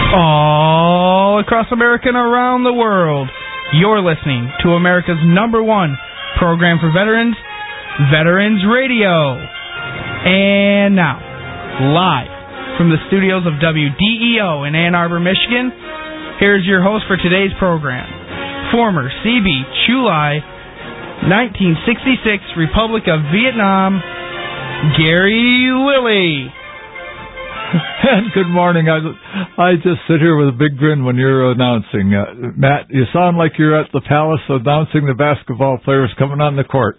all across America and around the world. You're listening to America's #1 program for veterans, Veterans Radio. And now, live from the studios of WDEO in Ann Arbor, Michigan, here's your host for today's program, former CB Chulai, 1966 Republic of Vietnam, Gary Lilly. And good morning. I just sit here with a big grin when you're announcing. Matt, you sound like you're at the Palace announcing the basketball players coming on the court.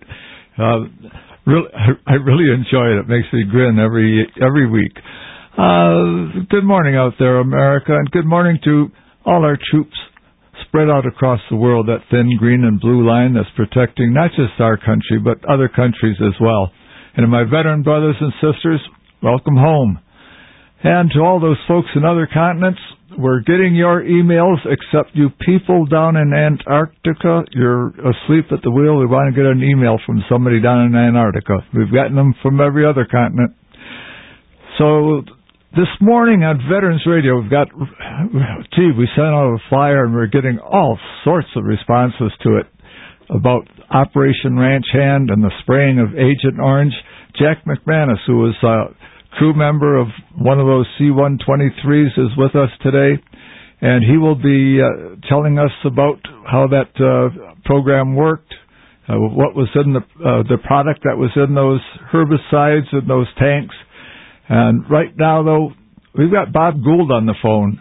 I really enjoy it. It makes me grin every week. Good morning out there, America, and good morning to all our troops spread out across the world, that thin green and blue line that's protecting not just our country, but other countries as well. And to my veteran brothers and sisters, welcome home. And to all those folks in other continents, we're getting your emails, except you people down in Antarctica. You're asleep at the wheel. We want to get an email from somebody down in Antarctica. We've gotten them from every other continent. So this morning on Veterans Radio, we sent out a flyer and we're getting all sorts of responses to it about Operation Ranch Hand and the spraying of Agent Orange. Jack McManus, who was crew member of one of those C-123s, is with us today, and he will be telling us about how that program worked, what was in the product that was in those herbicides in those tanks. And right now, though, we've got Bob Gould on the phone.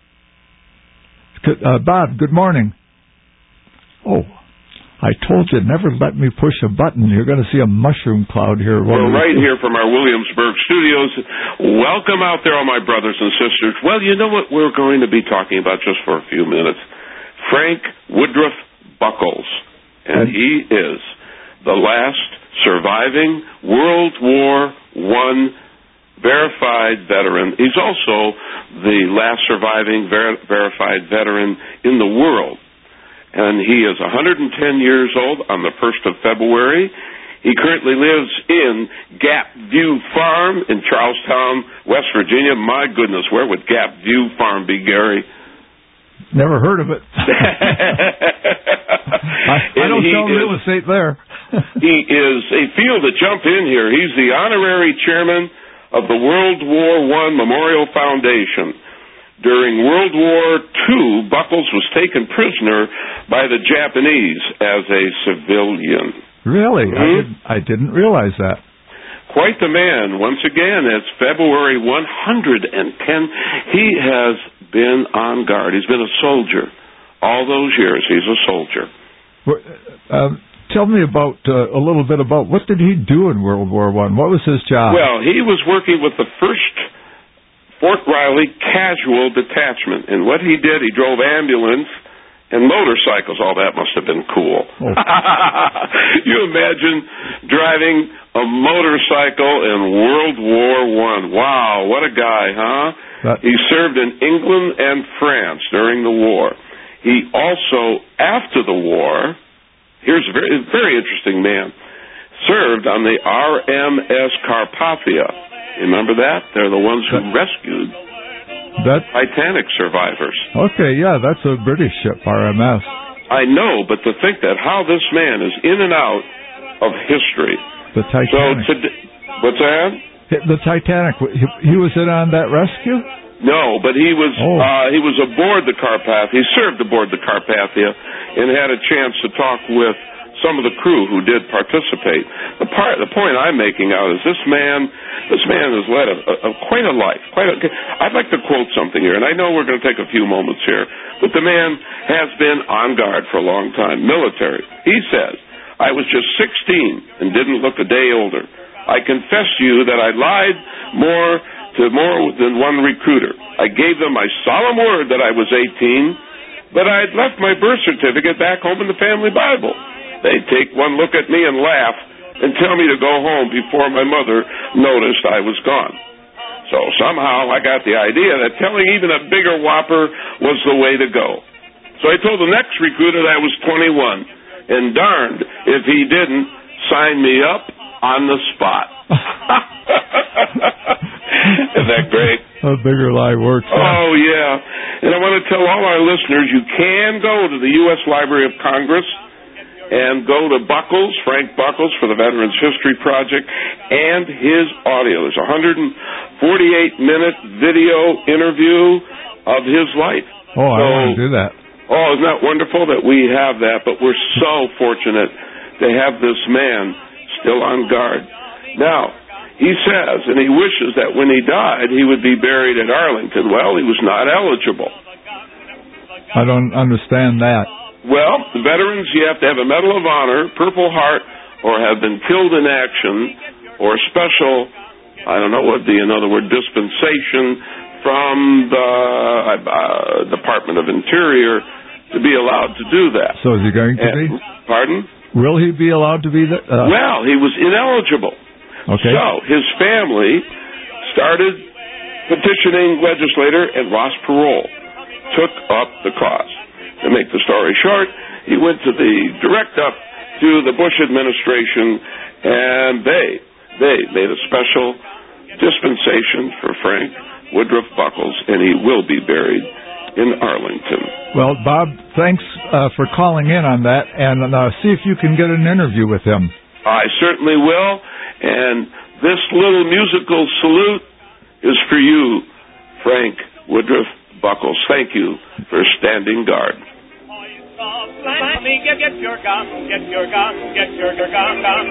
Bob, good morning. Oh, I told you, never let me push a button. You're going to see a mushroom cloud here. We're right here from our Williamsburg studios. Welcome out there, all my brothers and sisters. Well, you know what we're going to be talking about just for a few minutes? Frank Woodruff Buckles. And he is the last surviving World War I verified veteran. He's also the last surviving verified veteran in the world. And he is 110 years old on the 1st of February. He currently lives in Gap View Farm in Charlestown, West Virginia. My goodness, where would Gap View Farm be, Gary? Never heard of it. I don't sell real estate there. He is a field to jump in here. He's the honorary chairman of the World War I Memorial Foundation. During World War II, Buckles was taken prisoner by the Japanese as a civilian. Really? Mm-hmm. I didn't realize that. Quite the man. Once again, it's February 110. He has been on guard. He's been a soldier. All those years, he's a soldier. Tell me about a little bit about what did he do in World War I? What was his job? Well, he was working with the 1st Fort Riley Casual Detachment. And what he did, he drove ambulance and motorcycles. Oh, that must have been cool. Oh. You imagine driving a motorcycle in World War I. Wow, what a guy, huh? He served in England and France during the war. He also, after the war, here's a very, very interesting man, served on the RMS Carpathia. Remember that? They're the ones who rescued Titanic survivors. Okay, yeah, that's a British ship, RMS. I know, but to think that how this man is in and out of history. The Titanic. So what's that? The Titanic. He was in on that rescue? No, but he was aboard the Carpathia. He served aboard the Carpathia and had a chance to talk with some of the crew who did participate. The point I'm making out is this man has led quite a life. I'd like to quote something here, and I know we're going to take a few moments here, but the man has been on guard for a long time, military. He says, I was just 16 and didn't look a day older. I confess to you that I lied more than one recruiter. I gave them my solemn word that I was 18, but I had left my birth certificate back home in the family Bible. They'd take one look at me and laugh and tell me to go home before my mother noticed I was gone. So somehow I got the idea that telling even a bigger whopper was the way to go. So I told the next recruiter that I was 21, and darned if he didn't sign me up on the spot. Isn't that great? A bigger lie works. Oh, yeah. And I want to tell all our listeners, you can go to the U.S. Library of Congress and go to Buckles, Frank Buckles, for the Veterans History Project, and his audio. There's a 148-minute video interview of his life. Oh, I want to do that. Oh, isn't that wonderful that we have that? But we're so fortunate to have this man still on guard. Now, he says, and he wishes that when he died, he would be buried at Arlington. Well, he was not eligible. I don't understand that. Well, the veterans, you have to have a Medal of Honor, Purple Heart, or have been killed in action, or special, I don't know what in other words, dispensation from the Department of Interior to be allowed to do that. So is he going to be? Pardon? Will he be allowed to be there? Well, he was ineligible. Okay. So his family started petitioning legislator and lost parole, took up the cause. To make the story short, he went to direct up to the Bush administration, and they made a special dispensation for Frank Woodruff Buckles, and he will be buried in Arlington. Well, Bob, thanks for calling in on that, and see if you can get an interview with him. I certainly will, and this little musical salute is for you, Frank Woodruff Buckles. Thank you for standing guard. Get your gun, get your gun, get your gun.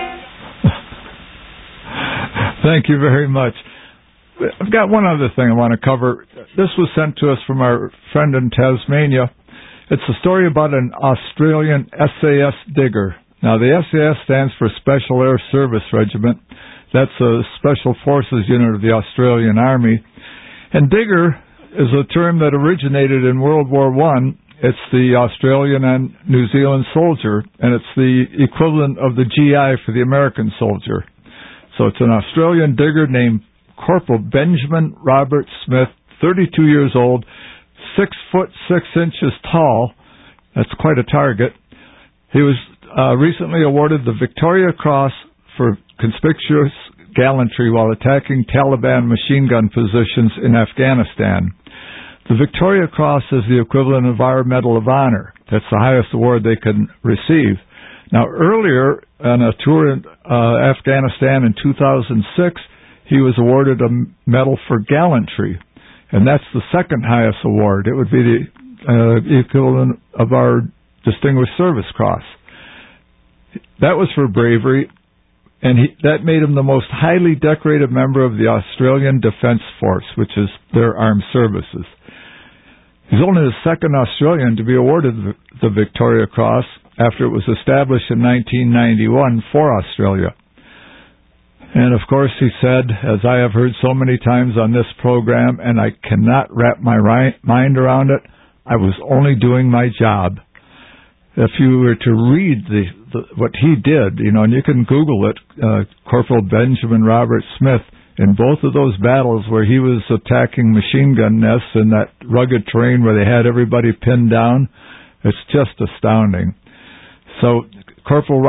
Thank you very much. I've got one other thing I want to cover. This was sent to us from our friend in Tasmania. It's a story about an Australian SAS digger. Now, the SAS stands for Special Air Service Regiment. That's a Special Forces unit of the Australian Army. And digger is a term that originated in World War I. It's the Australian and New Zealand soldier, and it's the equivalent of the GI for the American soldier. So it's an Australian digger named Corporal Benjamin Robert Smith, 32 years old, 6 foot 6 inches tall. That's quite a target. He was recently awarded the Victoria Cross for conspicuous gallantry while attacking Taliban machine gun positions in Afghanistan. The Victoria Cross is the equivalent of our Medal of Honor. That's the highest award they can receive. Now, earlier on a tour in Afghanistan in 2006, he was awarded a Medal for Gallantry, and that's the second highest award. It would be the equivalent of our Distinguished Service Cross. That was for bravery, and that made him the most highly decorated member of the Australian Defence Force, which is their armed services. He's only the second Australian to be awarded the Victoria Cross after it was established in 1991 for Australia. And of course, he said, as I have heard so many times on this program, and I cannot wrap my mind around it, I was only doing my job. If you were to read what he did, and you can Google it, Corporal Benjamin Robert Smith, in both of those battles where he was attacking machine gun nests in that rugged terrain where they had everybody pinned down, it's just astounding. So, Corporal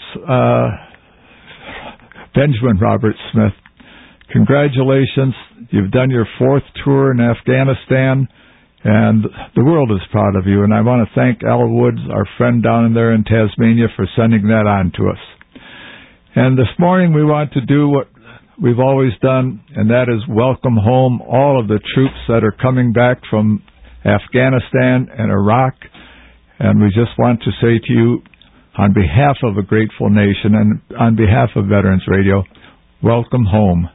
Benjamin Robert Smith, congratulations. You've done your 4th tour in Afghanistan, and the world is proud of you. And I want to thank Al Woods, our friend down there in Tasmania, for sending that on to us. And this morning we want to do what we've always done, and that is welcome home all of the troops that are coming back from Afghanistan and Iraq. And we just want to say to you, on behalf of a grateful nation and on behalf of Veterans Radio, welcome home.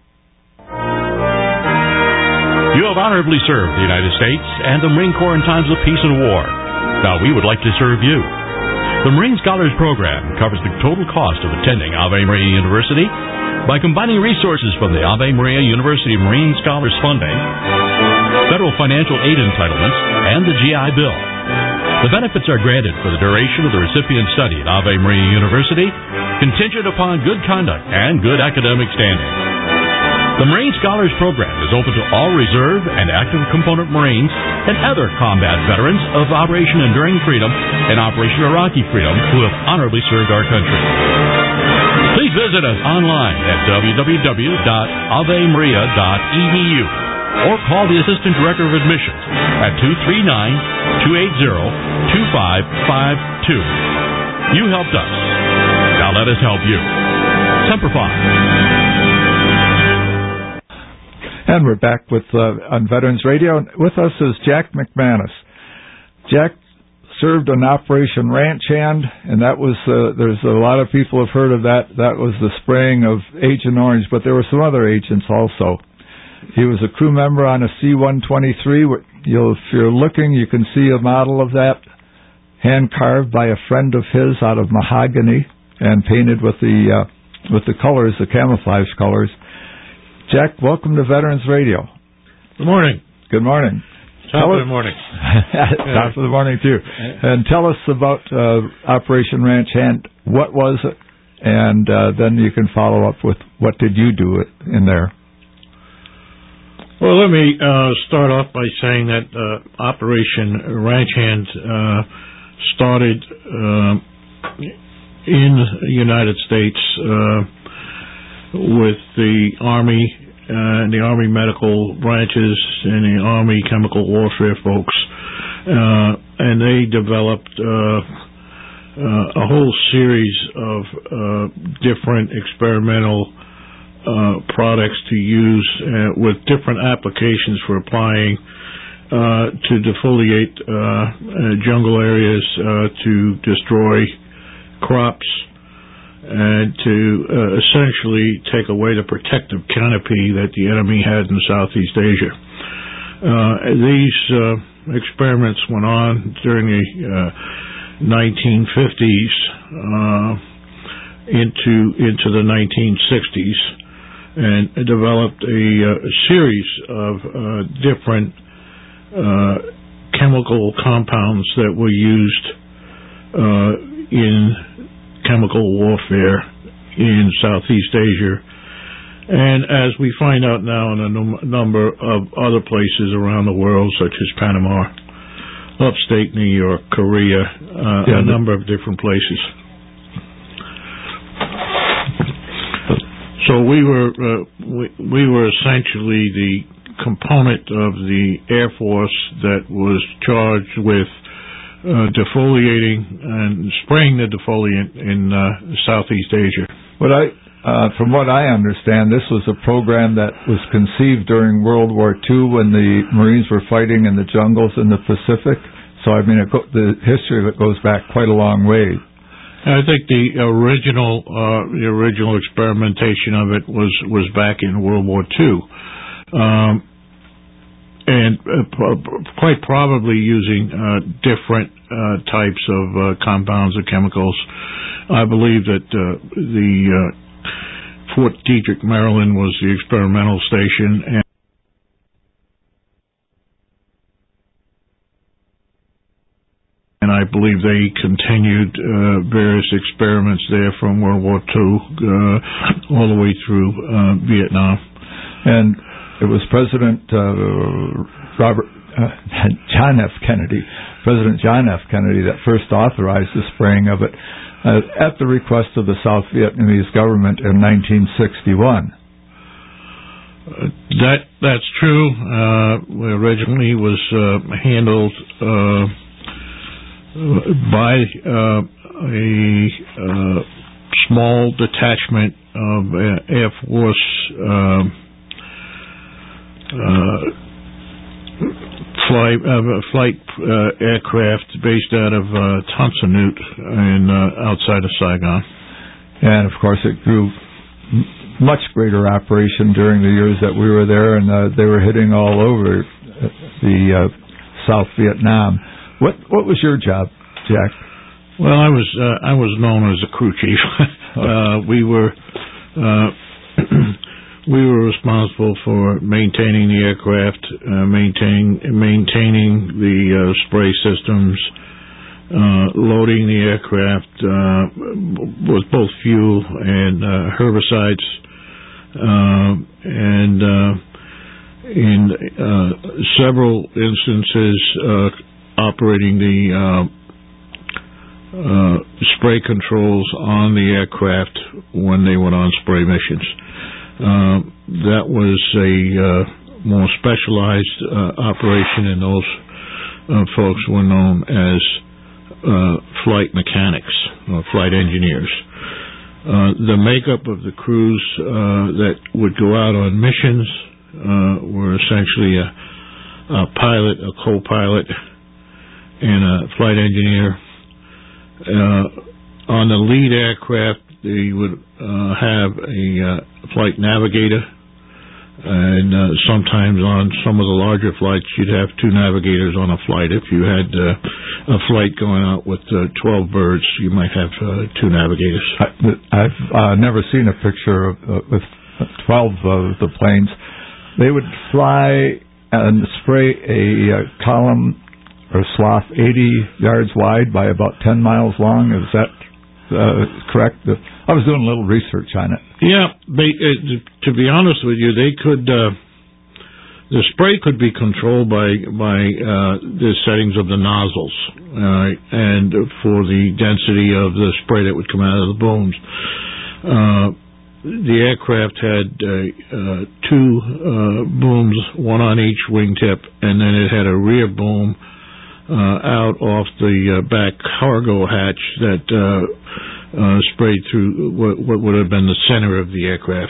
You have honorably served the United States and the Marine Corps in times of peace and war. Now we would like to serve you. The Marine Scholars Program covers the total cost of attending Ave Maria University by combining resources from the Ave Maria University Marine Scholars Funding, federal financial aid entitlements, and the GI Bill. The benefits are granted for the duration of the recipient's study at Ave Maria University, contingent upon good conduct and good academic standing. The Marine Scholars Program is open to all reserve and active component Marines and other combat veterans of Operation Enduring Freedom and Operation Iraqi Freedom who have honorably served our country. Please visit us online at www.avemaria.edu or call the Assistant Director of Admissions at 239-280-2552. You helped us. Now let us help you. Semper Fi. And we're back with on Veterans Radio. With us is Jack McManus. Jack served on Operation Ranch Hand, and that was there's a lot of people have heard of that. That was the spraying of Agent Orange, but there were some other agents also. He was a crew member on a C-123. If you're looking, you can see a model of that, hand carved by a friend of his out of mahogany and painted with the colors, the camouflage colors. Jack, welcome to Veterans Radio. Good morning. Good morning. Top of the morning. Top of the morning, too. And tell us about Operation Ranch Hand. What was it? And then you can follow up with what did you do in there. Well, let me start off by saying that Operation Ranch Hand started in the United States with the Army and the Army medical branches and the Army chemical warfare folks, and they developed a whole series of different experimental products to use with different applications for applying to defoliate jungle areas, to destroy crops, and to essentially take away the protective canopy that the enemy had in Southeast Asia. These experiments went on during the 1950s into the 1960s, and developed a series of different chemical compounds that were used in chemical warfare in Southeast Asia, and as we find out now in a number of other places around the world, such as Panama, upstate New York, Korea, a number of different places. So we were essentially the component of the Air Force that was charged with defoliating and spraying the defoliant in Southeast Asia. From what I understand, this was a program that was conceived during World War II when the Marines were fighting in the jungles in the Pacific. So, I mean, the history of it goes back quite a long way. I think the original experimentation of it was back in World War II. And quite probably using different types of compounds or chemicals. I believe that the Fort Detrick, Maryland, was the experimental station, and I believe they continued various experiments there from World War II all the way through Vietnam. And it was President John F. Kennedy that first authorized the spraying of it at the request of the South Vietnamese government in 1961. That's true. Originally was handled by a small detachment of Air Force flight aircraft based out of Tan Son Nhut and outside of Saigon. And of course it grew much greater operation during the years that we were there, and they were hitting all over the South Vietnam. What was your job, Jack? Well, I was known as a crew chief. We were responsible for maintaining the aircraft, maintaining the spray systems, loading the aircraft with both fuel and herbicides, and in several instances operating the spray controls on the aircraft when they went on spray missions. That was a more specialized operation, and those folks were known as flight mechanics or flight engineers. The makeup of the crews that would go out on missions were essentially a pilot, a co-pilot, and a flight engineer. On the lead aircraft, they would have a flight navigator, and sometimes on some of the larger flights, you'd have two navigators on a flight. If you had a flight going out with 12 birds, you might have two navigators. I've never seen a picture with 12 of the planes. They would fly and spray a column or swath 80 yards wide by about 10 miles long. Is that correct? I was doing a little research on it. Yeah, to be honest with you, they could. The spray could be controlled by the settings of the nozzles, and for the density of the spray that would come out of the booms. The aircraft had two booms, one on each wingtip, and then it had a rear boom out off the back cargo hatch that sprayed through what would have been the center of the aircraft.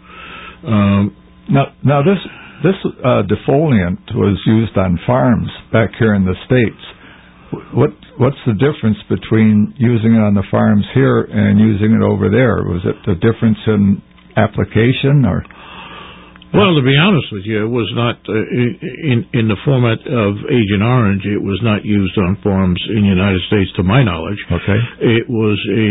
Now this defoliant was used on farms back here in the States. What's the difference between using it on the farms here and using it over there? Was it the difference in application, or? Well, to be honest with you, it was not in the format of Agent Orange. It was not used on farms in the United States, to my knowledge. Okay. It was a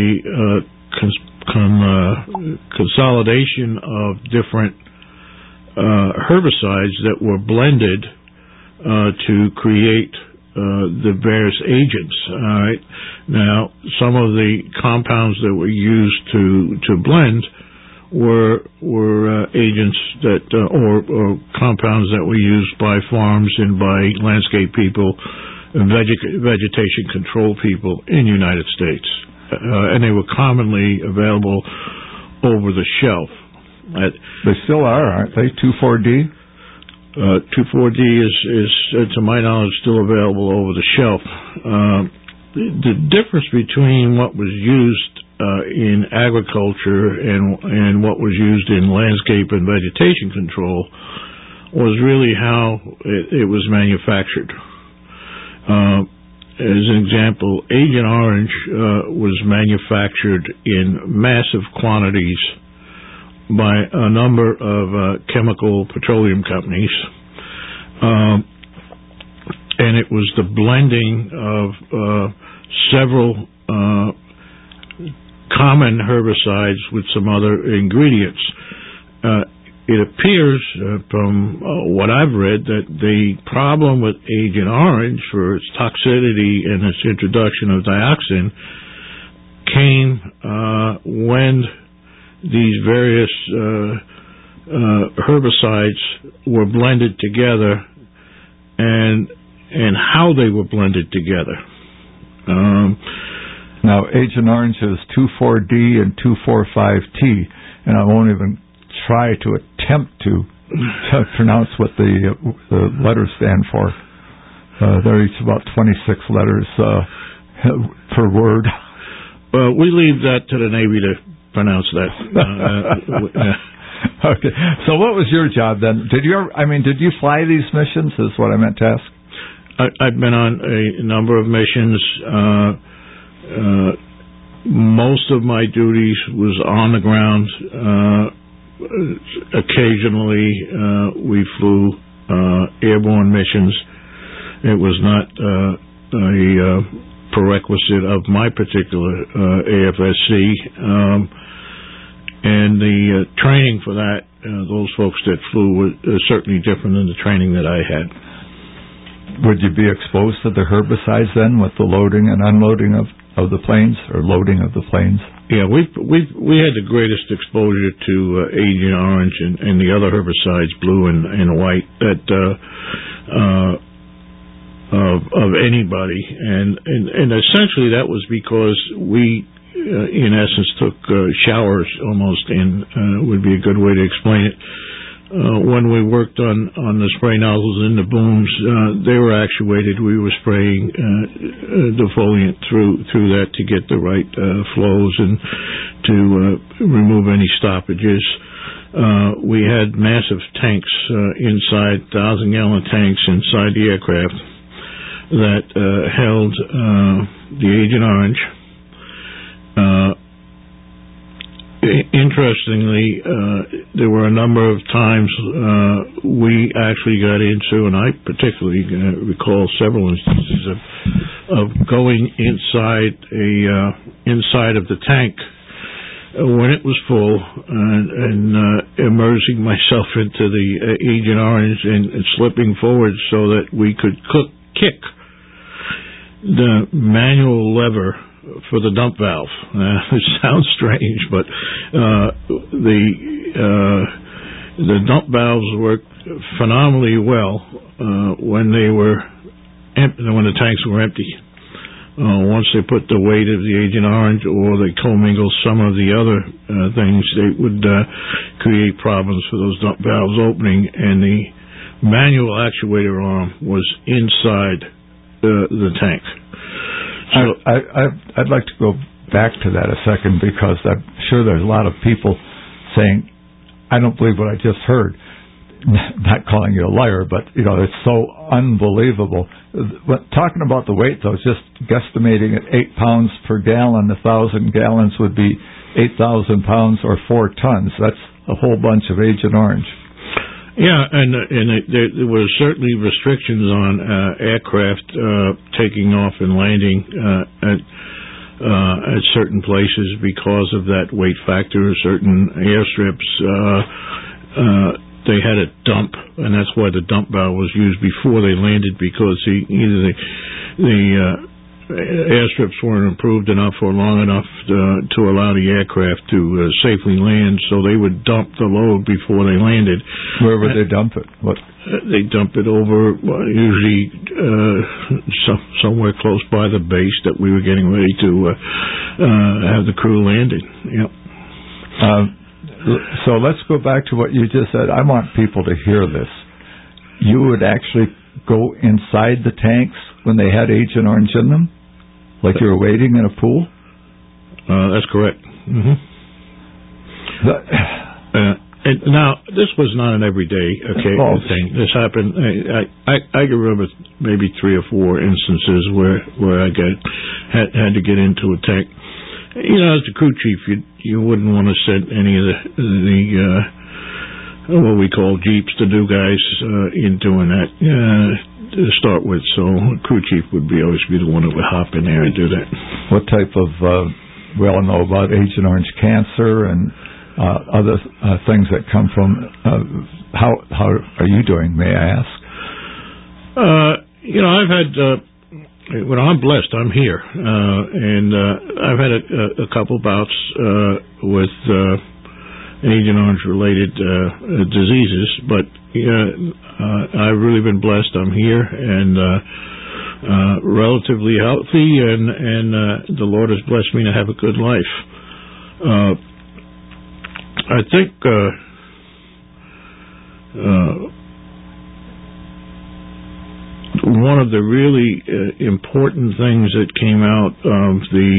consolidation of different herbicides that were blended to create the various agents. All right. Now, some of the compounds that were used to blend were agents that or compounds that were used by farms and by landscape people and vegetation control people in the United States, and they were commonly available over the shelf. They still are, aren't they? 2,4-D? 2,4-D is, to my knowledge, still available over the shelf. The difference between what was used in agriculture and what was used in landscape and vegetation control was really how it was manufactured. As an example, Agent Orange was manufactured in massive quantities by a number of chemical petroleum companies, and it was the blending of several common herbicides with some other ingredients. It appears from what I've read that the problem with Agent Orange for its toxicity and its introduction of dioxin came when these various herbicides were blended together and how they were blended together. Now, Agent Orange is 2,4-D and 2,4,5-T, and I won't even try to attempt to pronounce what the letters stand for. They're each about 26 letters per word. Well, we leave that to the Navy to pronounce that. Okay. So, what was your job then? Did you fly these missions? Is what I meant to ask. I've been on a number of missions. Most of my duties was on the ground. Occasionally, we flew airborne missions. It was not a prerequisite of my particular AFSC. And the training for that, those folks that flew were certainly different than the training that I had. Would you be exposed to the herbicides then with the loading and unloading of the planes, or loading of the planes? Yeah, we had the greatest exposure to Agent Orange and the other herbicides, blue and white, that of anybody, and essentially that was because we, in essence, took showers almost in would be a good way to explain it. When we worked on the spray nozzles in the booms, they were actuated. We were spraying defoliant through that to get the right flows and to remove any stoppages. We had massive tanks inside, 1,000-gallon tanks inside the aircraft that held the Agent Orange. Interestingly, there were a number of times we actually got into, and I particularly recall several instances of going inside of the tank when it was full and immersing myself into the Agent Orange and slipping forward so that we could kick the manual lever for the dump valve. It sounds strange, but the dump valves worked phenomenally well when they were when the tanks were empty. Once they put the weight of the Agent Orange or they commingle some of the other things, they would create problems for those dump valves opening, and the manual actuator arm was inside the tank. So I'd like to go back to that a second, because I'm sure there's a lot of people saying, I don't believe what I just heard. Not calling you a liar, but it's so unbelievable. Talking about the weight, though, just guesstimating at 8 pounds per gallon, 1,000 gallons would be 8,000 pounds or 4 tons. That's a whole bunch of Agent Orange. Yeah, and there were certainly restrictions on aircraft taking off and landing at certain places because of that weight factor. Certain airstrips, they had a dump, and that's why the dump valve was used before they landed, because either the airstrips weren't improved enough or long enough to allow the aircraft to safely land, so they would dump the load before they landed. Where would they dump it? What? They dump it over, usually somewhere close by the base that we were getting ready to have the crew landed. Yep. So let's go back to what you just said. I want people to hear this. You would actually go inside the tanks when they had Agent Orange in them? Like you were waiting in a pool? That's correct. Mm-hmm. Now, this was not an everyday thing. This happened. I can remember maybe 3 or 4 instances where I had to get into a tank. As the crew chief, you wouldn't want to send any of the what we call jeeps, the new guys, in doing that to start with. So crew chief would always be the one that would hop in there and do that. What type of, we all know about Agent Orange cancer and other things that come from, how are you doing, may I ask? I've had, I'm blessed, I'm here, and I've had a couple bouts with Agent Orange related diseases, but I've really been blessed. I'm here and relatively healthy, and the Lord has blessed me to have a good life. I think one of the really important things that came out of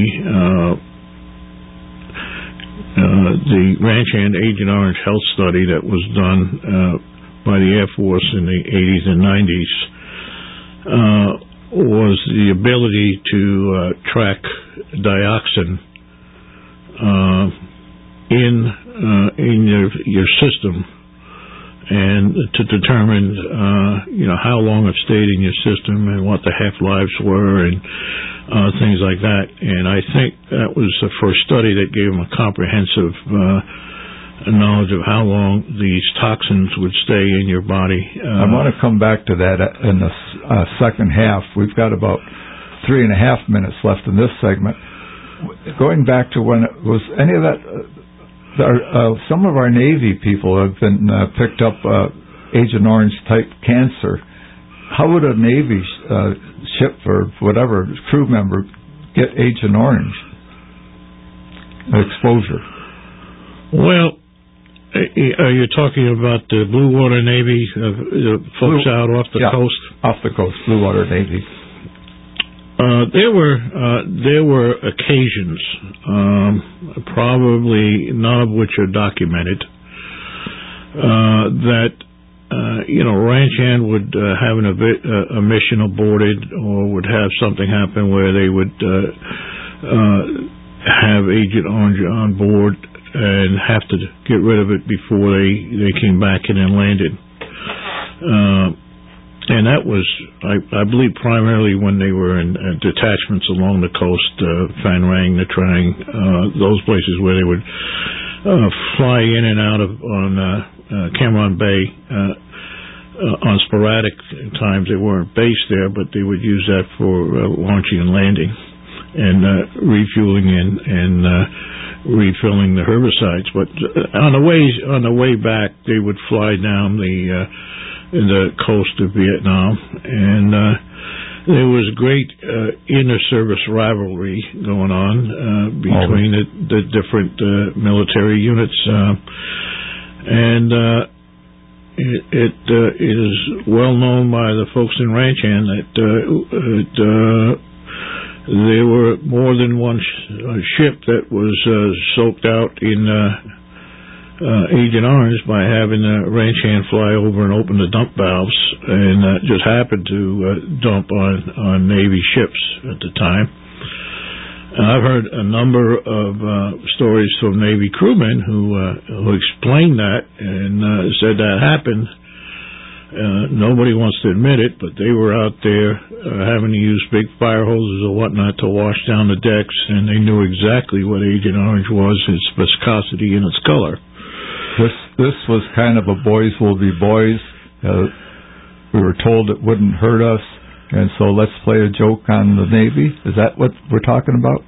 the Ranch Hand Agent Orange health study that was done by the Air Force in the 80s and 90s was the ability to track dioxin in your system, and to determine how long it stayed in your system and what the half-lives were and things like that. And I think that was the first study that gave them a comprehensive knowledge of how long these toxins would stay in your body. I want to come back to that in the second half. We've got about 3.5 minutes left in this segment. Going back to when it was any of that, some of our Navy people have been picked up Agent Orange type cancer. How would a Navy ship or whatever crew member get Agent Orange exposure? Well, you're talking about the Blue Water Navy, the folks out off the coast? Off the coast, Blue Water Navy. There were occasions, probably none of which are documented, that ranch hand would have a mission aborted, or would have something happen where they would have Agent Orange on board and have to get rid of it before they came back in and landed. And that was, I believe, primarily when they were in detachments along the coast, Phan Rang, Nha Trang, those places where they would fly in and out of on Cam Ranh Bay on sporadic times. They weren't based there, but they would use that for launching and landing and refueling and refilling the herbicides. But on the way back, they would fly down the coast of Vietnam, and there was great inter-service rivalry going on between the different military units, and it is well known by the folks in Ranch Hand that there were more than one ship that was soaked out in Agent Orange by having the ranch hand fly over and open the dump valves, and just happened to dump on Navy ships at the time. I've heard a number of stories from Navy crewmen who explained that and said that happened. Nobody wants to admit it, but they were out there having to use big fire hoses or whatnot to wash down the decks, and they knew exactly what Agent Orange was, its viscosity and its color. This was kind of a boys will be boys. We were told it wouldn't hurt us, and so let's play a joke on the Navy. Is that what we're talking about?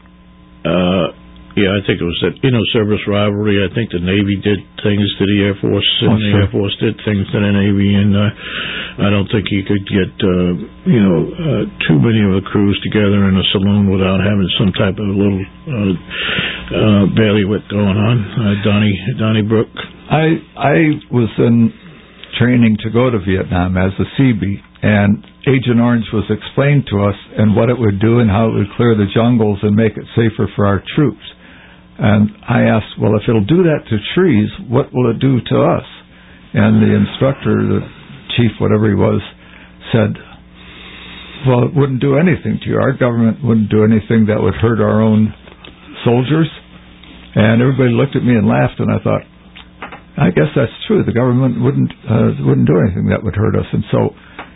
Yeah, I think it was that service rivalry. I think the Navy did things to the Air Force, and the Air Force did things to the Navy, and I don't think you could get too many of the crews together in a saloon without having some type of little bailiwick going on. Donnie Brook. I was in training to go to Vietnam as a Seabee, and Agent Orange was explained to us and what it would do and how it would clear the jungles and make it safer for our troops. And I asked, well, if it'll do that to trees, what will it do to us? And the instructor, the chief, whatever he was, said, well, it wouldn't do anything to you. Our government wouldn't do anything that would hurt our own soldiers. And everybody looked at me and laughed, and I thought, I guess that's true. The government wouldn't do anything that would hurt us. And so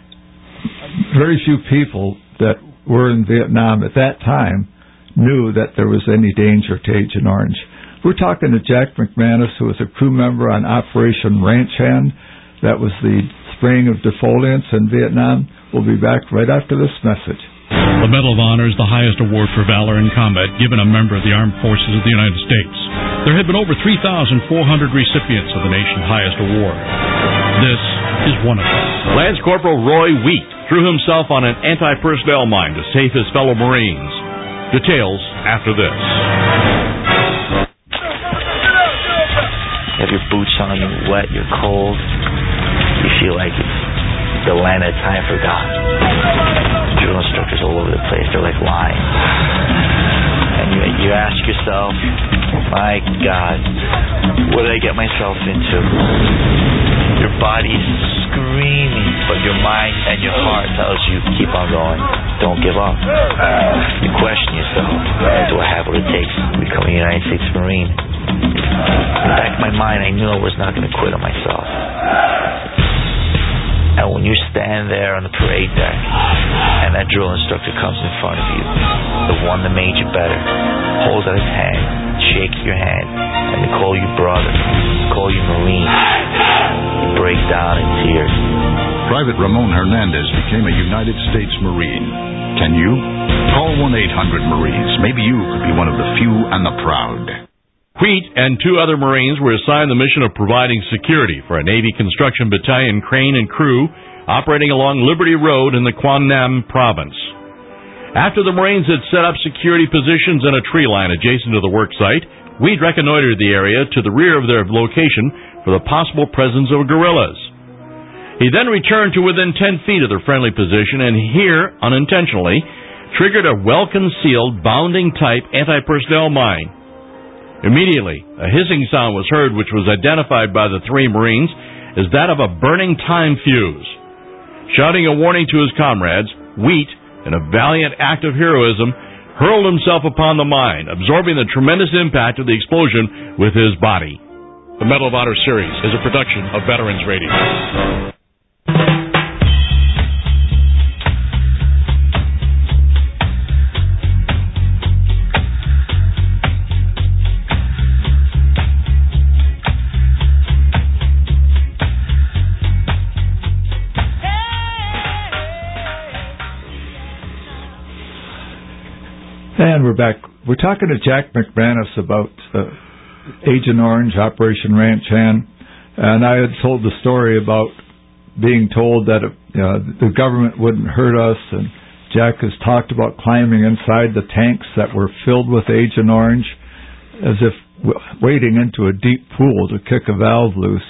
very few people that were in Vietnam at that time knew that there was any danger to Agent Orange. We're talking to Jack McManus, who was a crew member on Operation Ranch Hand. That was the spraying of defoliants in Vietnam. We'll be back right after this message. The Medal of Honor is the highest award for valor in combat given a member of the Armed Forces of the United States. There have been over 3,400 recipients of the nation's highest award. This is one of them. Lance Corporal Roy Wheat threw himself on an anti-personnel mine to save his fellow Marines. Details after this. You have your boots on, you're wet, you're cold. You feel like it's the land that time forgot. Drill instructors all over the place, they're like lying. And you ask yourself, my God, what did I get myself into? Your body's screaming, but your mind and your heart tells you, keep on going, don't give up. You question yourself, do I have what it takes to become a United States Marine? In the back of my mind, I knew I was not going to quit on myself. And when you stand there on the parade deck and that drill instructor comes in front of you, the one that made you better, holds out his hand, shakes your hand, and they call you brother, call you Marine, you break down in tears. Private Ramon Hernandez became a United States Marine. Can you? Call 1-800-MARINES. Maybe you could be one of the few and the proud. Wheat and 2 other Marines were assigned the mission of providing security for a Navy construction battalion crane and crew operating along Liberty Road in the Quang Nam province. After the Marines had set up security positions in a tree line adjacent to the work site, Weed reconnoitered the area to the rear of their location for the possible presence of guerrillas. He then returned to within 10 feet of their friendly position and here, unintentionally, triggered a well-concealed, bounding-type anti-personnel mine. Immediately, a hissing sound was heard which was identified by the 3 Marines as that of a burning time fuse. Shouting a warning to his comrades, Wheat, in a valiant act of heroism, hurled himself upon the mine, absorbing the tremendous impact of the explosion with his body. The Medal of Honor series is a production of Veterans Radio. And we're back. We're talking to Jack McManus about Agent Orange, Operation Ranch Hand. And I had told the story about being told that the government wouldn't hurt us. And Jack has talked about climbing inside the tanks that were filled with Agent Orange as if wading into a deep pool to kick a valve loose.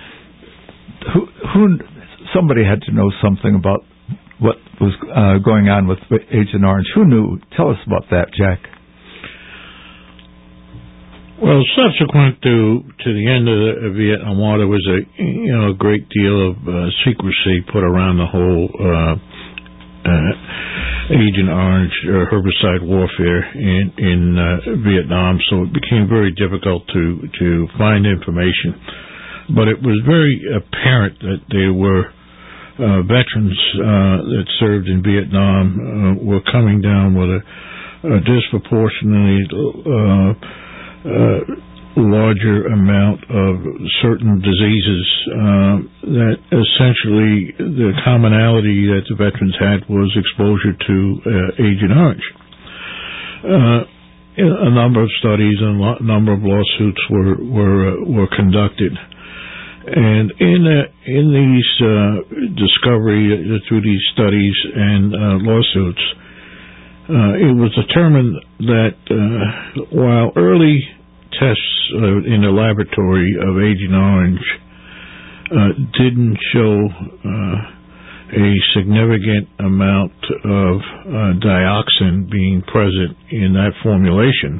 Somebody had to know something about what was going on with Agent Orange. Who knew? Tell us about that, Jack. Well, subsequent to the end of the Vietnam War, there was a great deal of secrecy put around the whole Agent Orange herbicide warfare in Vietnam, so it became very difficult to find information. But it was very apparent that there were veterans that served in Vietnam were coming down with a disproportionately larger amount of certain diseases that essentially the commonality that the veterans had was exposure to Agent Orange. A number of studies and a number of lawsuits were conducted. And in these discovery through these studies and lawsuits, it was determined that while early tests in the laboratory of Agent Orange didn't show a significant amount of dioxin being present in that formulation,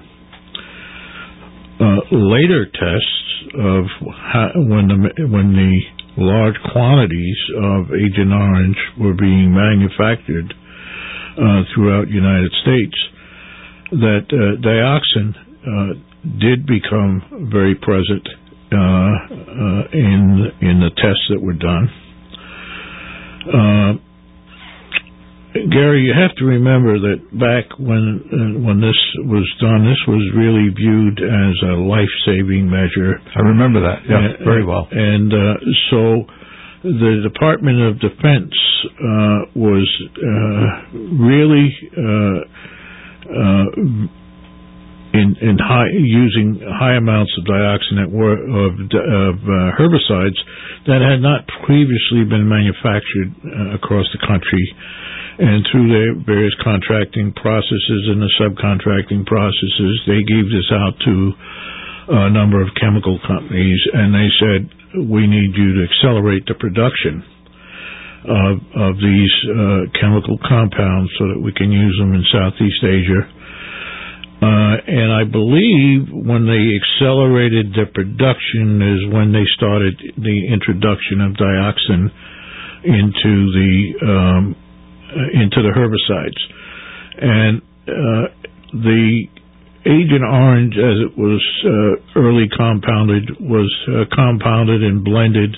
later tests of when the large quantities of Agent Orange were being manufactured throughout the United States, that dioxin did become very present in the tests that were done. Gary, you have to remember that back when this was done, this was really viewed as a life-saving measure. I remember that, very well. And so the Department of Defense was really using high amounts of dioxin of herbicides that had not previously been manufactured across the country. And through their various contracting processes and the subcontracting processes, they gave this out to a number of chemical companies, and they said, we need you to accelerate the production of these chemical compounds so that we can use them in Southeast Asia. And I believe when they accelerated the production is when they started the introduction of dioxin into the herbicides. And the Agent Orange, as it was early compounded, was compounded and blended.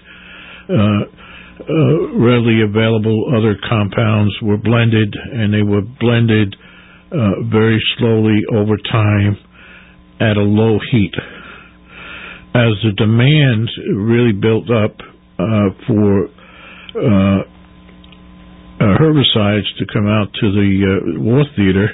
Readily available other compounds were blended, and they were blended very slowly over time at a low heat. As the demand really built up for herbicides to come out to the war theater,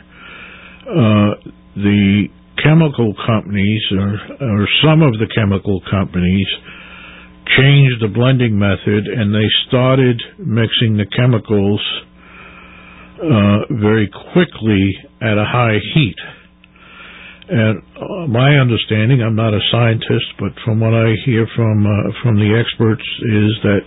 the chemical companies, or some of the chemical companies, changed the blending method, and they started mixing the chemicals very quickly at a high heat. And my understanding, I'm not a scientist, but from what I hear from the experts, is that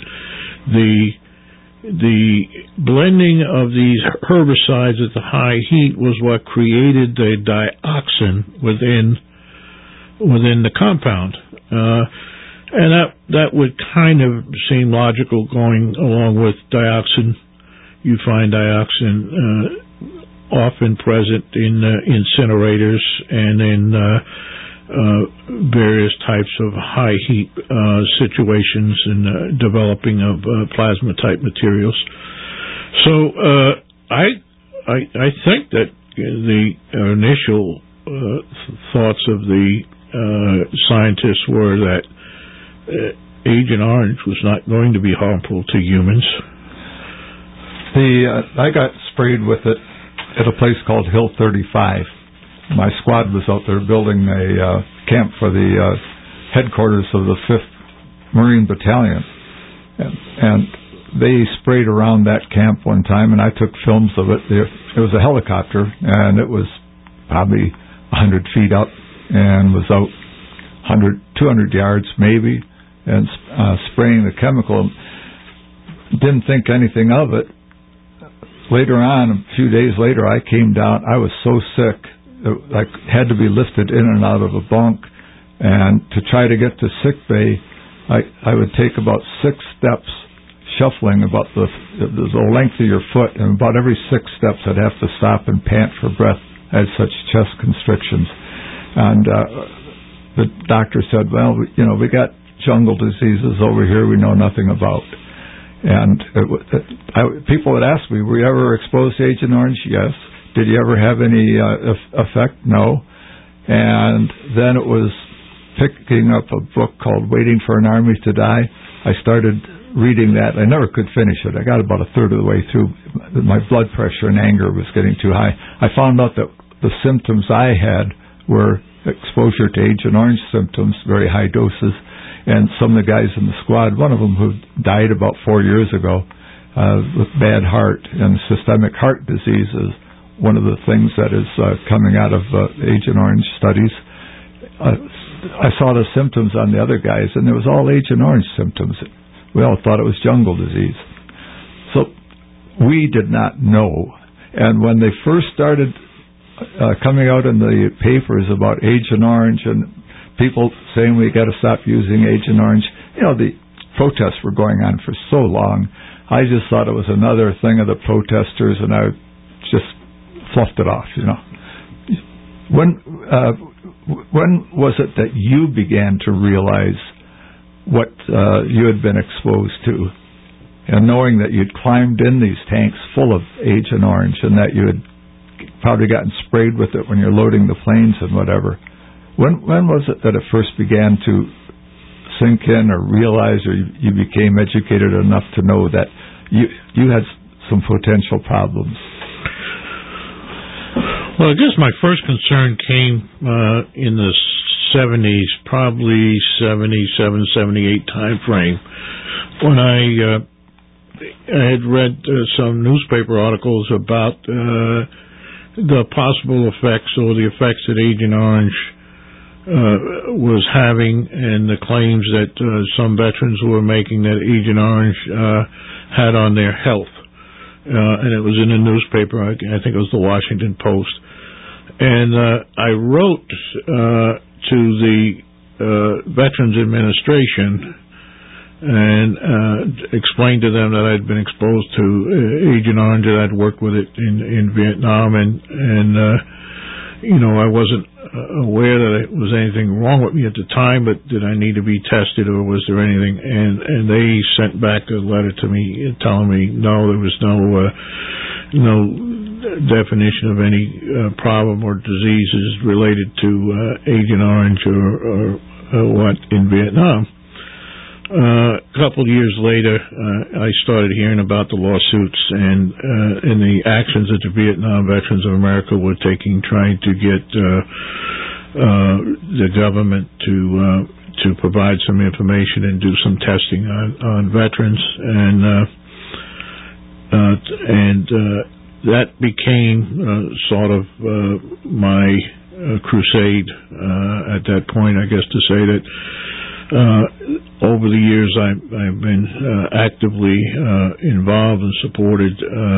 the blending of these herbicides at the high heat was what created the dioxin within the compound. And that would kind of seem logical going along with dioxin. You find dioxin often present in incinerators and in various types of high heat situations and developing of plasma type materials. So I think that the initial thoughts of the scientists were that Agent Orange was not going to be harmful to humans. I got sprayed with it at a place called Hill 35. My squad was out there building a camp for the headquarters of the 5th Marine Battalion. And they sprayed around that camp one time, and I took films of it. It was a helicopter, and it was probably 100 feet up and was out 200 yards maybe, and spraying the chemical. Didn't think anything of it. Later on, a few days later, I came down. I was so sick, I had to be lifted in and out of a bunk. And to try to get to sick bay, I would take about 6 steps, shuffling about the length of your foot. And about every 6 steps, I'd have to stop and pant for breath. I had such chest constrictions. And the doctor said, well, we got jungle diseases over here we know nothing about. And people would ask me, were you ever exposed to Agent Orange? Yes. Did you ever have any effect? No. And then it was picking up a book called Waiting for an Army to Die. I started reading that. I never could finish it. I got about a third of the way through. My blood pressure and anger was getting too high. I found out that the symptoms I had were exposure to Agent Orange symptoms, very high doses. And some of the guys in the squad, one of them who died about 4 years ago with bad heart and systemic heart disease is one of the things that is coming out of Agent Orange studies. I saw the symptoms on the other guys, and it was all Agent Orange symptoms. We all thought it was jungle disease. So we did not know. And when they first started coming out in the papers about Agent Orange and people saying we got to stop using Agent Orange, the protests were going on for so long. I just thought it was another thing of the protesters, and I just fluffed it off. When was it that you began to realize what you had been exposed to, and knowing that you'd climbed in these tanks full of Agent Orange and that you had probably gotten sprayed with it when you're loading the planes and whatever? When was it that it first began to sink in or realize, or you became educated enough to know that you had some potential problems? Well, I guess my first concern came in the 70s, probably 77, 78 time frame, when I had read some newspaper articles about the possible effects or the effects that Agent Orange was having, and the claims that some veterans were making that Agent Orange had on their health. And it was in a newspaper, I think it was the Washington Post. And I wrote to the Veterans Administration and explained to them that I'd been exposed to Agent Orange, that I'd worked with it in Vietnam, and I wasn't aware that it was anything wrong with me at the time, but did I need to be tested, or was there anything? And they sent back a letter to me telling me no, there was no definition of any problem or diseases related to Agent Orange or what in Vietnam. A couple of years later, I started hearing about the lawsuits and the actions that the Vietnam Veterans of America were taking, trying to get the government to provide some information and do some testing on veterans, and that became sort of my crusade at that point, I guess, to say that over the years I've been actively involved and supported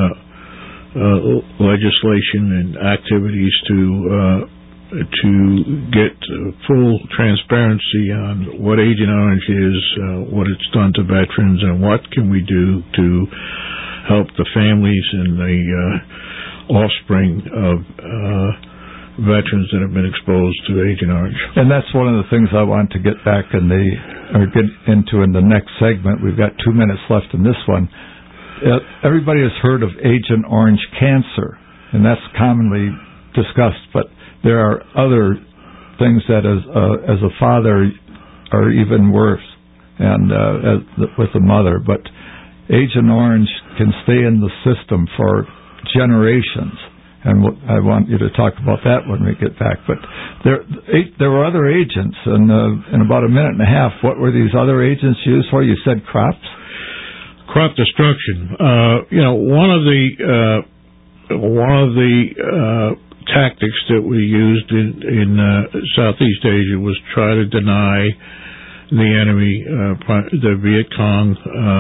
legislation and activities to get full transparency on what Agent Orange is, what it's done to veterans, and what can we do to help the families and the offspring of veterans that have been exposed to Agent Orange. And that's one of the things I want to get back get into in the next segment. We've got 2 minutes left in this one. Everybody has heard of Agent Orange cancer, and that's commonly discussed, but there are other things that as a father are even worse, and with a mother. But Agent Orange can stay in the system for generations, and I want you to talk about that when we get back. But there were other agents, and in about a minute and a half, what were these other agents used for? You said crops? Crop destruction. One of the tactics that we used in Southeast Asia was try to deny the enemy, the Viet Cong,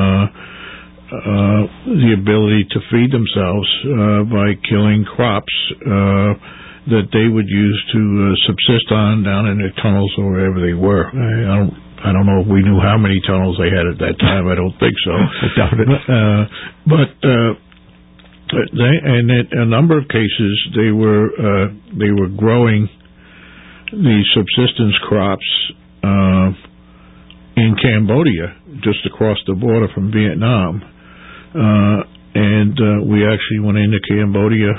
the ability to feed themselves by killing crops that they would use to subsist on down in their tunnels or wherever they were. I don't know if we knew how many tunnels they had at that time. I don't think so. I doubt it. But and in a number of cases, they were growing the subsistence crops in Cambodia, just across the border from Vietnam. And we actually went into Cambodia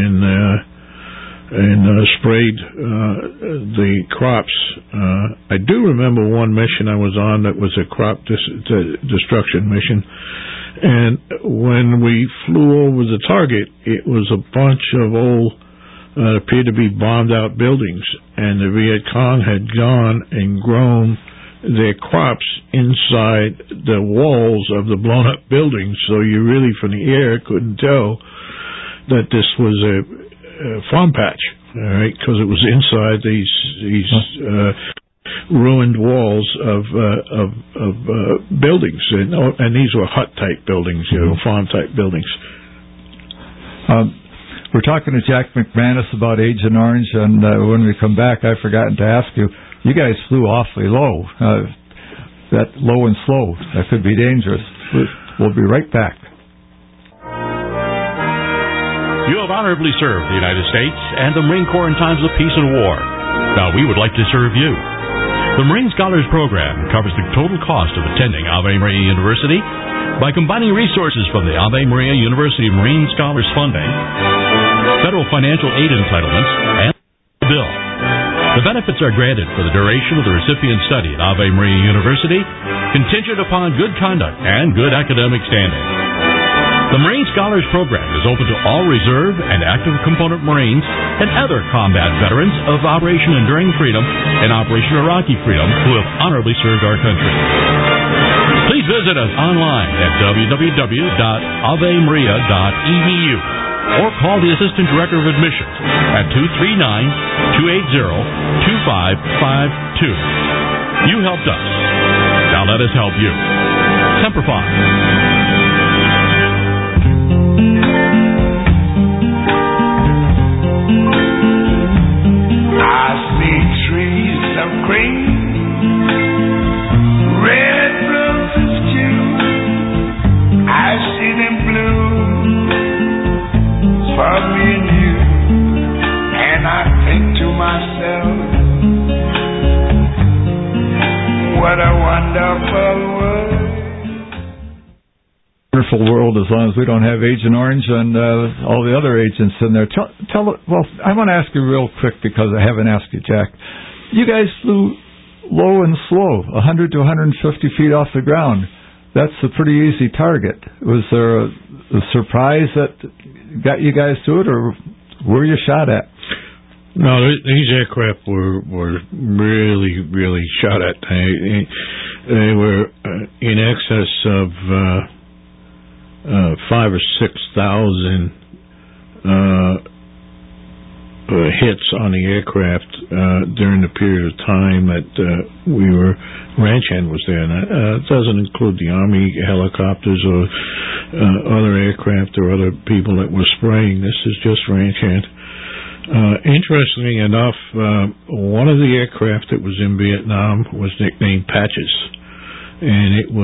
and sprayed the crops. I do remember one mission I was on that was a crop destruction mission. And when we flew over the target, it was a bunch of old, appeared to be bombed out buildings. And the Viet Cong had gone and grown their crops inside the walls of the blown up buildings. So you really, from the air, couldn't tell that this was a farm patch, all right, because it was inside these ruined walls of buildings, and these were hut type buildings, farm type buildings. We're talking to Jack McManus about Agent Orange, and when we come back, I've forgotten to ask you. You guys flew awfully low. That low and slow. That could be dangerous. We'll be right back. You have honorably served the United States and the Marine Corps in times of peace and war. Now we would like to serve you. The Marine Scholars Program covers the total cost of attending Ave Maria University by combining resources from the Ave Maria University Marine Scholars Funding, federal financial aid entitlements, and the bill. The benefits are granted for the duration of the recipient's study at Ave Maria University, contingent upon good conduct and good academic standing. The Marine Scholars Program is open to all reserve and active component Marines and other combat veterans of Operation Enduring Freedom and Operation Iraqi Freedom who have honorably served our country. Please visit us online at www.avemaria.edu or call the Assistant Director of Admissions at 239-280-2552. You helped us. Now let us help you. Semper Fi. I see trees of green, red roses too. I see them blue for me and you, and I think to myself, what a wonderful world. Wonderful world as long as we don't have Agent Orange and all the other agents in there. Well, I want to ask you real quick because I haven't asked you, Jack. You guys flew low and slow, 100 to 150 feet off the ground. That's a pretty easy target. Was there a surprise that got you guys to it, or were you shot at? No, these aircraft were really, really shot at. They were in excess of 5,000 or 6,000 hits on the aircraft during the period of time that ranch hand was there. And it doesn't include the Army helicopters or other aircraft or other people that were spraying. This is just ranch hand. Interestingly enough, one of the aircraft that was in Vietnam was nicknamed Patches, and it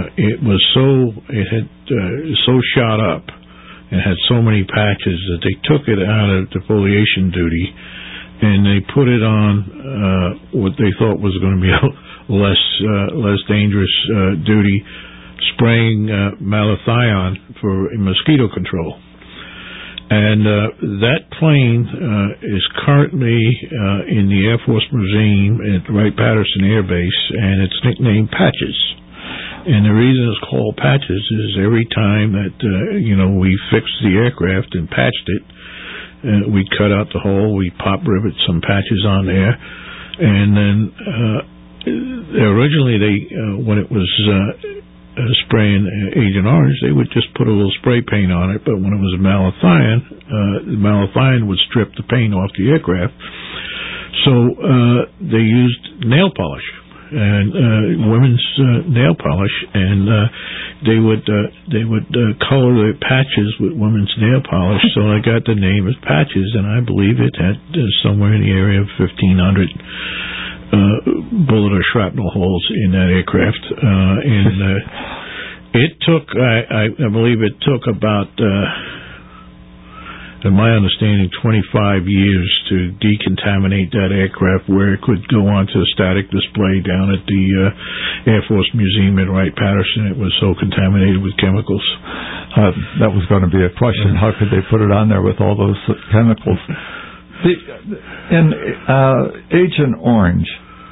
had so shot up and had so many patches that they took it out of defoliation duty and they put it on what they thought was going to be a less dangerous duty, spraying malathion for mosquito control. And that plane is currently in the Air Force Museum at Wright-Patterson Air Base, and it's nicknamed Patches. And the reason it's called Patches is every time that we fixed the aircraft and patched it, we'd cut out the hole, we'd pop rivet some patches on there, and then originally when it was spraying Agent Orange, they would just put a little spray paint on it, but when it was malathion, the malathion would strip the paint off the aircraft. So they used nail polish, and women's nail polish, and they would color the patches with women's nail polish, so I got the name as Patches, and I believe it had somewhere in the area of 1,500 bullet or shrapnel holes in that aircraft, and it took, I believe it took about, in my understanding, 25 years to decontaminate that aircraft where it could go onto a static display down at the Air Force Museum at Wright-Patterson. It was so contaminated with chemicals. That was going to be a question. How could they put it on there with all those chemicals? In Agent Orange,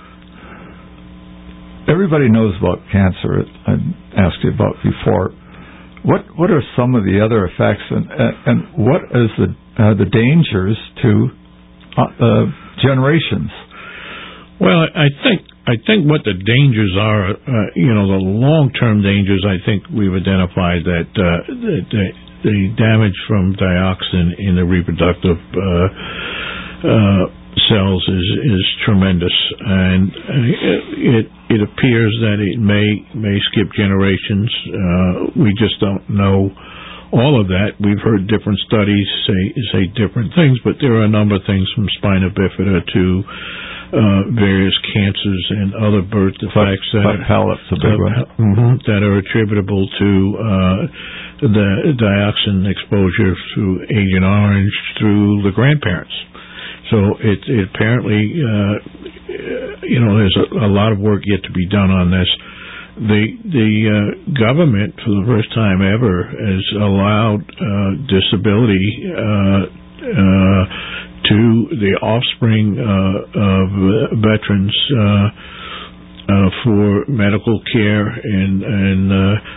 everybody knows about cancer. I asked you about before. What are some of the other effects, and what is the dangers to generations? Well, I think what the dangers are, the long-term dangers. I think we've identified that the damage from dioxin in the reproductive cells is tremendous, and it appears that it may skip generations. We just don't know all of that. We've heard different studies say different things, but there are a number of things from spina bifida to various cancers and other birth defects that are attributable to the dioxin exposure through Agent Orange through the grandparents. So it apparently, there's a lot of work yet to be done on this. The government, for the first time ever, has allowed disability to the offspring of veterans for medical care and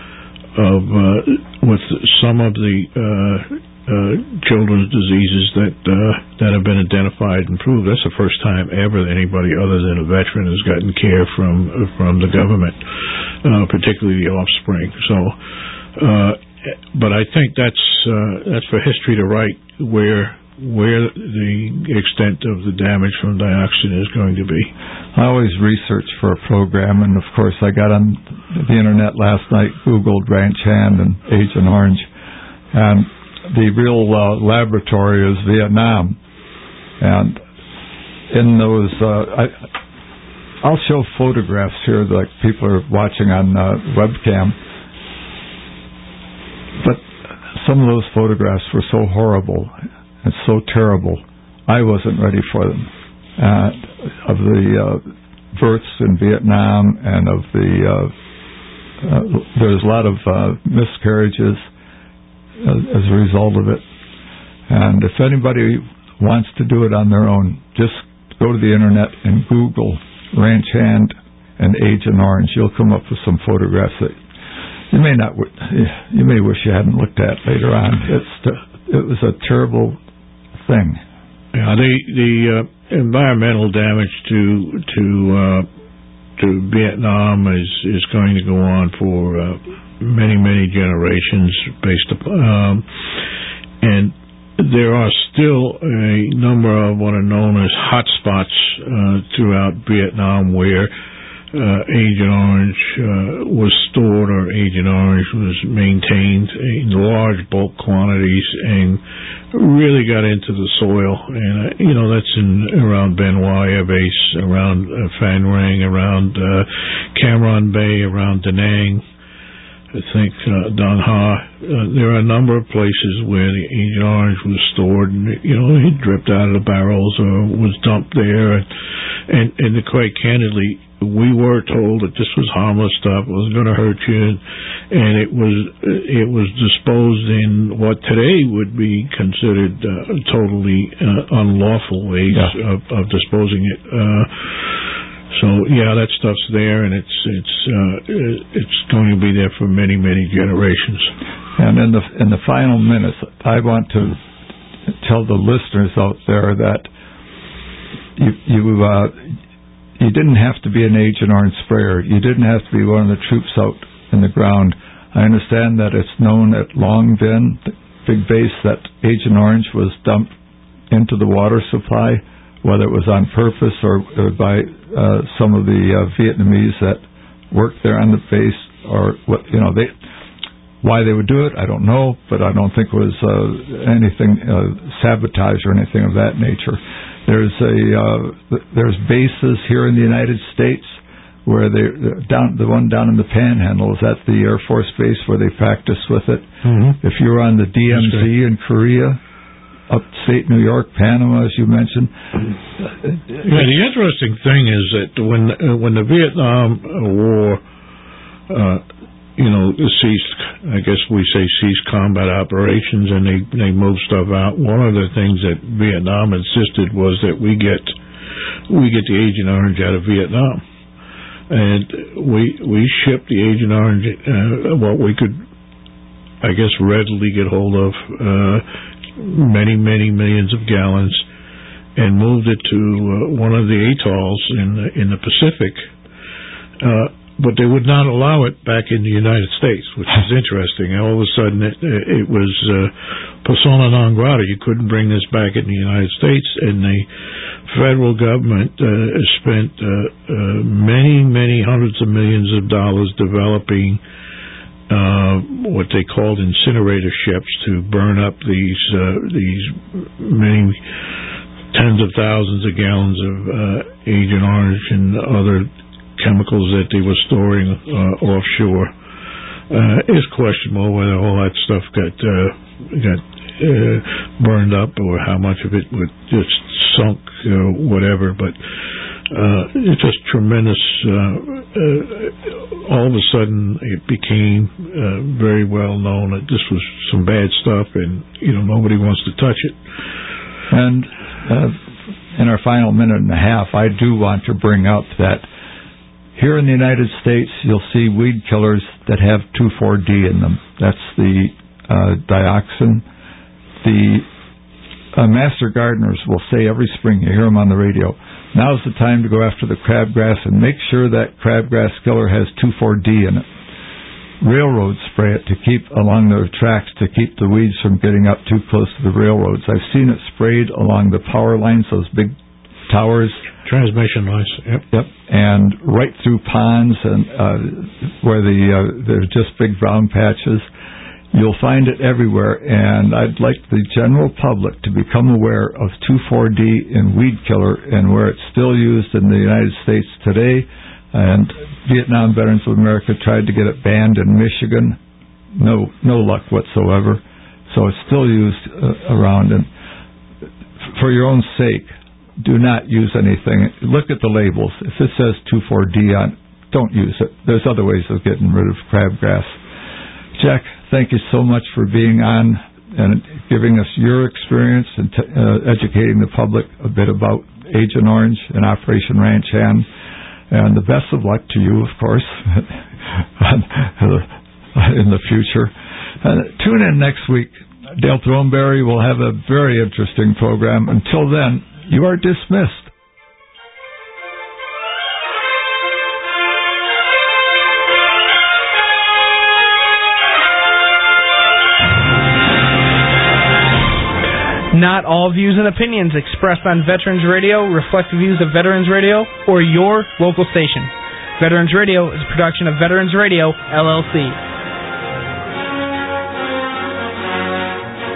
with some of the children's diseases that have been identified and proved. That's the first time ever that anybody other than a veteran has gotten care from the government, particularly the offspring. So, but I think that's for history to write where the extent of the damage from dioxin is going to be. I always research for a program, and of course I got on the internet last night, Googled ranch hand and Agent Orange, and the real laboratory is Vietnam. And in those, I'll show photographs here that people are watching on webcam. But some of those photographs were so horrible and so terrible, I wasn't ready for them. Of the births in Vietnam and of there's a lot of miscarriages as a result of it. And if anybody wants to do it on their own, just go to the internet and Google ranch hand and Agent Orange. You'll come up with some photographs that you may wish you hadn't looked at later on. It was a terrible thing. Yeah, the environmental damage to Vietnam is going to go on for many generations, based upon and there are still a number of what are known as hotspots throughout Vietnam where Agent Orange was stored or Agent Orange was maintained in large bulk quantities and really got into the soil. And, that's around Ben Hoa Air Base, around Phan Rang, around Cam Ranh Bay, around Da Nang. I think Don Ha. There are a number of places where the Agent Orange was stored, and it dripped out of the barrels or was dumped there. And quite candidly, we were told that this was harmless stuff, it wasn't going to hurt you, and it was disposed in what today would be considered totally unlawful ways of disposing it. So that stuff's there, and it's going to be there for many, many generations. And in the final minutes, I want to tell the listeners out there that you didn't have to be an Agent Orange sprayer. You didn't have to be one of the troops out in the ground. I understand that it's known at Long Binh, the big base, that Agent Orange was dumped into the water supply, whether it was on purpose or by some of the Vietnamese that worked there on the base, or what why they would do it, I don't know, but I don't think it was anything sabotage or anything of that nature. There's bases here in the United States where the one down in the Panhandle is at the Air Force Base where they practice with it. Mm-hmm. If you're on the DMZ in Korea, upstate New York, Panama, as you mentioned. The interesting thing is that when the Vietnam War, ceased, I guess we say ceased combat operations, and they moved stuff out. One of the things that Vietnam insisted was that we get the Agent Orange out of Vietnam, and we shipped the Agent Orange what we could, I guess, readily get hold of. Many, many millions of gallons, and moved it to one of the atolls in the Pacific. But they would not allow it back in the United States, which is interesting. All of a sudden, it was persona non grata. You couldn't bring this back in the United States, and the federal government spent many, many hundreds of millions of dollars developing what they called incinerator ships to burn up these many tens of thousands of gallons of Agent Orange and other chemicals that they were storing offshore. It's questionable whether all that stuff got burned up or how much of it would just sunk or whatever, but it's just tremendous. All of a sudden, it became very well known that this was some bad stuff, and nobody wants to touch it. And in our final minute and a half, I do want to bring up that here in the United States, you'll see weed killers that have 2,4-D in them. That's the dioxin. The master gardeners will say every spring, you hear them on the radio, now's the time to go after the crabgrass and make sure that crabgrass killer has 2,4-D in it. Railroads spray it to keep along their tracks to keep the weeds from getting up too close to the railroads. I've seen it sprayed along the power lines, those big towers. Transmission lines. Yep. And right through ponds and where they're just big brown patches. You'll find it everywhere, and I'd like the general public to become aware of 2,4-D in weed killer and where it's still used in the United States today. And Vietnam Veterans of America tried to get it banned in Michigan. No luck whatsoever. So it's still used around. And for your own sake, do not use anything. Look at the labels. If it says 2,4-D on, don't use it. There's other ways of getting rid of crabgrass. Jack, thank you so much for being on and giving us your experience and educating the public a bit about Agent Orange and Operation Ranch Hand. And the best of luck to you, of course, in the future. Tune in next week. Dale Throneberry will have a very interesting program. Until then, you are dismissed. Not all views and opinions expressed on Veterans Radio reflect the views of Veterans Radio or your local station. Veterans Radio is a production of Veterans Radio, LLC.